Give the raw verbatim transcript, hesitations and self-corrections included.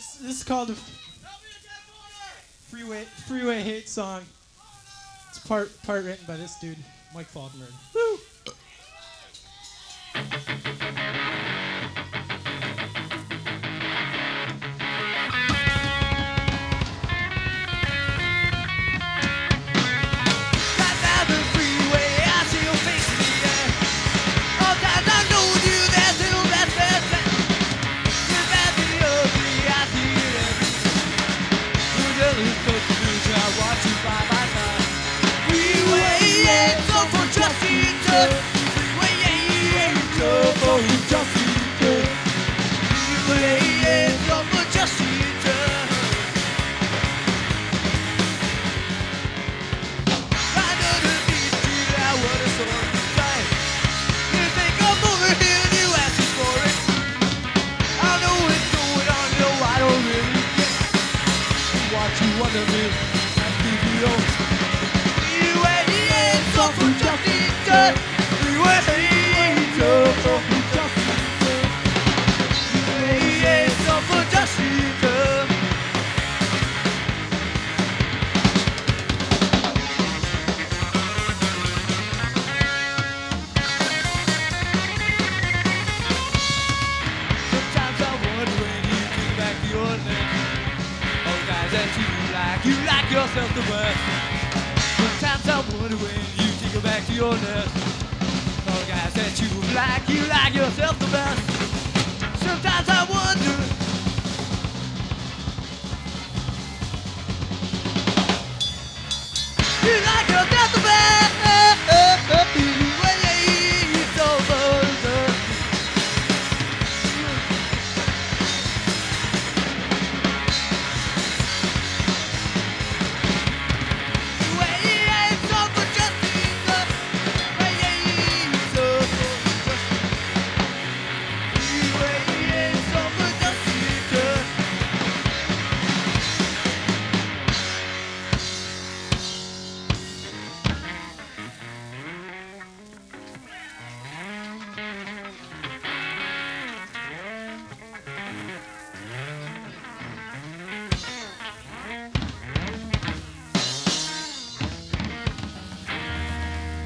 This, this is called the Freeway Freeway Hate Song. It's part part written by this dude, Mike Falkenberg. Woo! You like yourself the best. Sometimes I wonder when you take it back to your nest. All the guys that you like, you like yourself the best. Sometimes I wonder